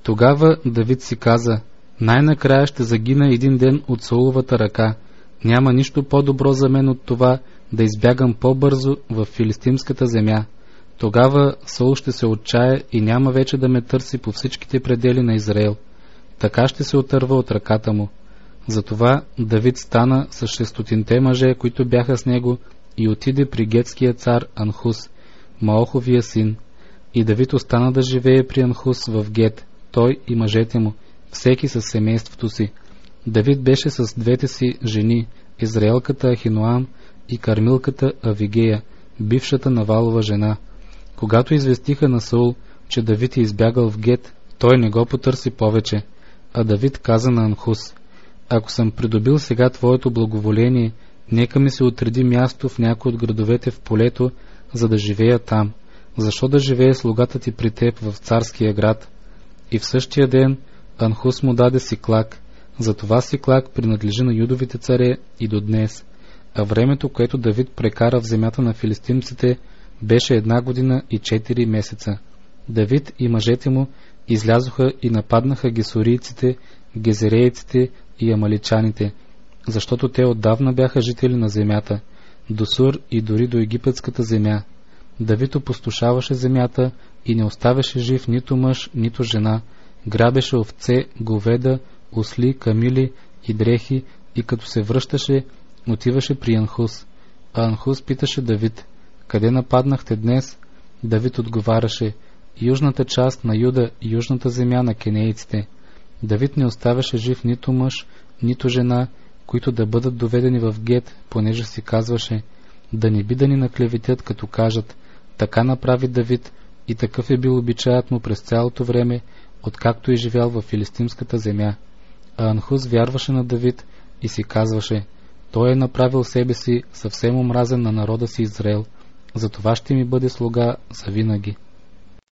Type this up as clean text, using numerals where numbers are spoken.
Тогава Давид си каза: най-накрая ще загина един ден от Сауловата ръка. Няма нищо по-добро за мен от това да избягам по-бързо в филистимската земя. Тогава Саул ще се отчае и няма вече да ме търси по всичките предели на Израел. Така ще се отърва от ръката му. Затова Давид стана с 600 мъже, които бяха с него, и отиде при гетския цар Анхус, Маоховия син. И Давид остана да живее при Анхус в Гет, той и мъжете му, всеки със семейството си. Давид беше с двете си жени, израелката Ахиноам и кармилката Авигея, бившата Навалова жена. Когато известиха на Саул, че Давид е избягал в Гет, той не го потърси повече, а Давид каза на Анхус: ако съм придобил сега твоето благоволение, нека ми се отреди място в някой от градовете в полето, за да живея там. Защо да живее слугата ти при теб в царския град? И в същия ден Анхус му даде Сиклак. Затова Сиклак принадлежи на юдовите царе и до днес. А времето, което Давид прекара в земята на филистимците, беше 1 година и 4 месеца. Давид и мъжете му излязоха и нападнаха гесорийците, гезерейците и амаличаните, защото те отдавна бяха жители на земята, до Сур и дори до египетската земя. Давид опустошаваше земята и не оставяше жив нито мъж, нито жена, грабеше овце, говеда, осли, камили и дрехи, и като се връщаше, отиваше при Анхус. А Анхус питаше Давид: къде нападнахте днес? Давид отговаряше: южната част на Юда и южната земя на кенейците. Давид не оставяше жив нито мъж, нито жена, които да бъдат доведени в Гет, понеже си казваше: да не би да ни наклеветят, като кажат: така направи Давид, и такъв е бил обичаят му през цялото време, откакто е живял в филистимската земя. А Анхус вярваше на Давид и си казваше: той е направил себе си съвсем омразен на народа си Израел, затова ще ми бъде слуга завинаги.